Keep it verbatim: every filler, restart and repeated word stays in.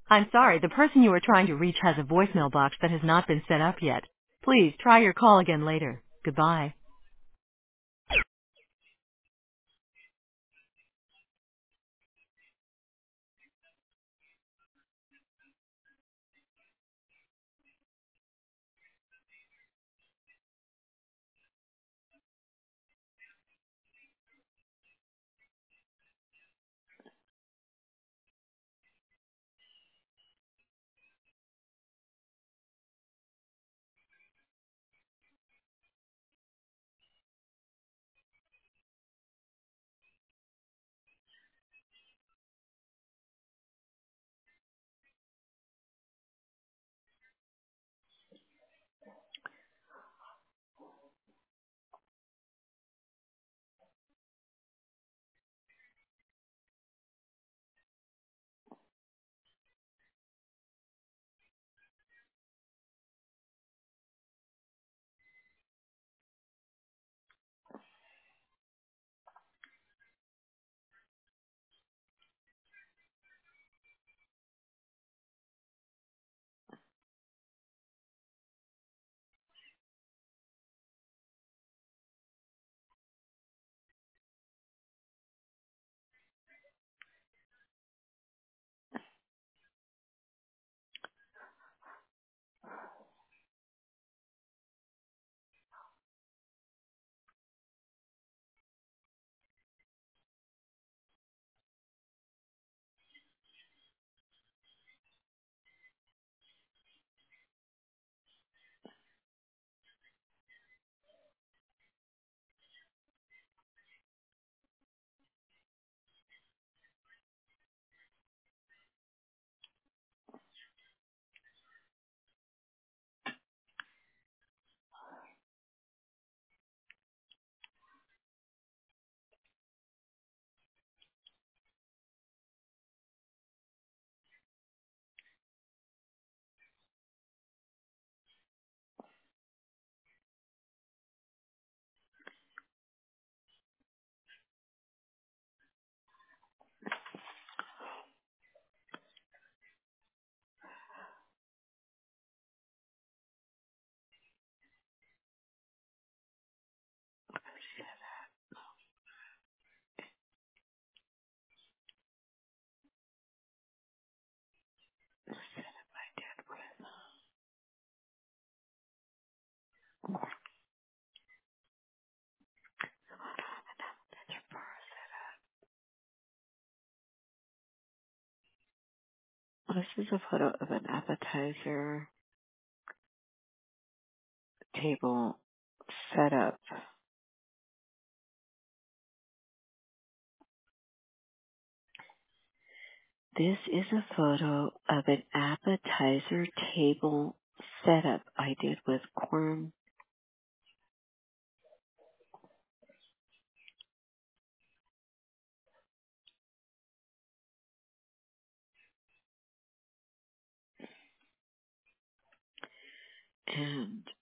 I'm sorry, the person you are trying to reach has a voicemail box that has not been set up yet. Please try your call again later. Goodbye. This is a photo of an appetizer table setup. This is a photo of an appetizer table setup I did with corn. And